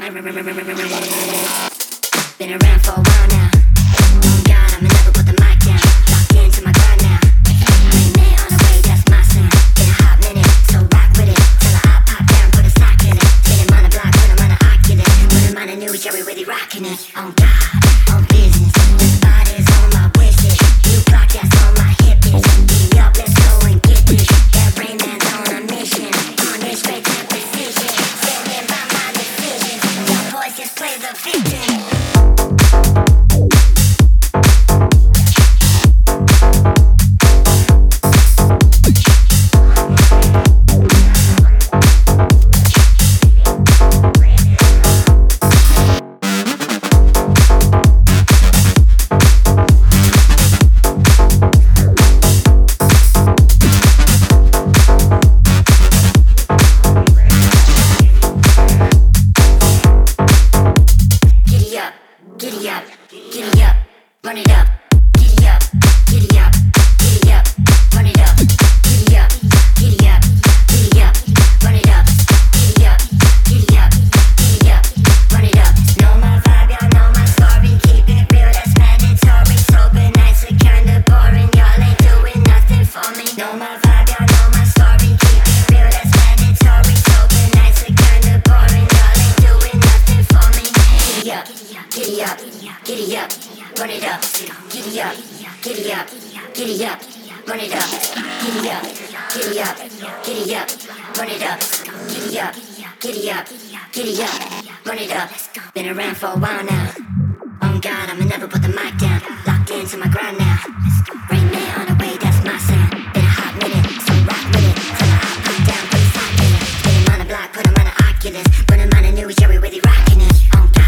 Been around for a while now. Oh God, I'ma never put the mic down. Locked into my grind now. Bring me on the way, that's my sound. Been a hot minute, so rock with it. Till I pop down, put a sock in it. Spin him on the block, put him on the Oculus. Put him on the news, yeah, we really rocking it. Oh God, on business. The spot is on my wish list. New block, that's on my hip list. Be up, let's go and get this. That Rain Man's on a mission. On this straight to precision. Standing by my decisions. Y'all boys just play the victim. Run it up, giddy up, giddy up, giddy up, run it up, giddy up, giddy up, giddy up, run it up, giddy up, giddy up, giddy up, run it up. Know my vibe, y'all know my story. Keep it real, that's mandatory. Sober nights are kinda boring. Y'all ain't doing nothing for me. Know my vibe, y'all know my story. Keep it real, that's mandatory. Sober nights are kinda boring. Y'all ain't doing nothing for me. Giddy up, giddy up, giddy up. Run it up, giddy up, giddy up, giddy up, run it up, giddy up, giddy up, giddy up, run it up, giddy up, giddy up, giddy up, run it up. Been around for a while now. Oh God, I'ma never put the mic down. Locked into my grind now. Rain Man on the way, that's my sound. Been a hot minute, so rock with it. Till I pop down, put a sock in it. Spin him on the block, put him on the Oculus. Put him on the news, yeah, we really rocking it. Oh God.